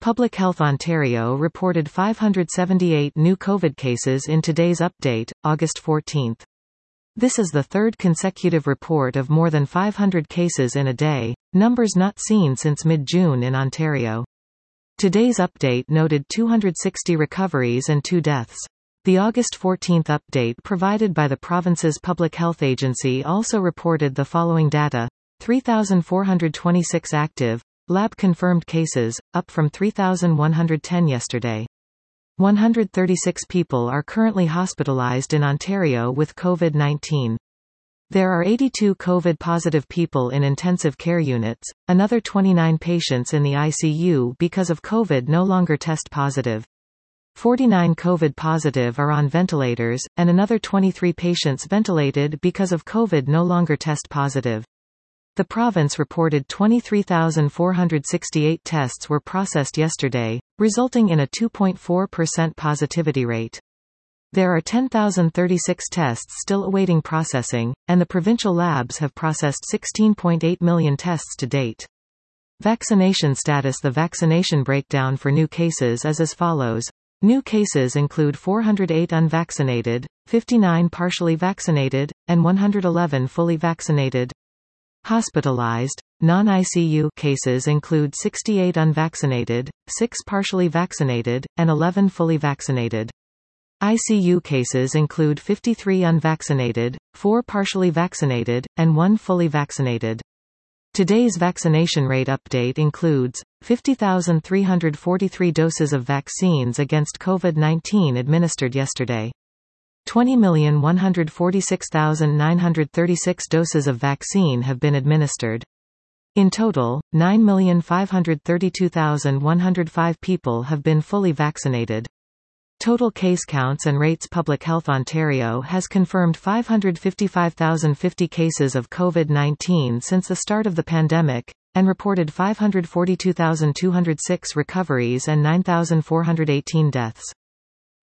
Public Health Ontario reported 578 new COVID cases in today's update, August 14. This is the third consecutive report of more than 500 cases in a day, numbers not seen since mid-June in Ontario. Today's update noted 260 recoveries and 2 deaths. The August 14 update provided by the province's public health agency also reported the following data: 3,426 active, lab-confirmed cases, up from 3,110 yesterday. 136 people are currently hospitalized in Ontario with COVID-19. There are 82 COVID-positive people in intensive care units, another 29 patients in the ICU because of COVID no longer test positive. 49 COVID-positive are on ventilators, and another 23 patients ventilated because of COVID no longer test positive. The province reported 23,468 tests were processed yesterday, resulting in a 2.4% positivity rate. There are 10,036 tests still awaiting processing, and the provincial labs have processed 16.8 million tests to date. Vaccination status: the vaccination breakdown for new cases is as follows. New cases include 408 unvaccinated, 59 partially vaccinated, and 111 fully vaccinated. Hospitalized, non-ICU cases include 68 unvaccinated, 6 partially vaccinated, and 11 fully vaccinated. ICU cases include 53 unvaccinated, 4 partially vaccinated, and 1 fully vaccinated. Today's vaccination rate update includes 50,343 doses of vaccines against COVID-19 administered yesterday. 20,146,936 doses of vaccine have been administered. In total, 9,532,105 people have been fully vaccinated. Total case counts and rates: Public Health Ontario has confirmed 555,050 cases of COVID-19 since the start of the pandemic, and reported 542,206 recoveries and 9,418 deaths.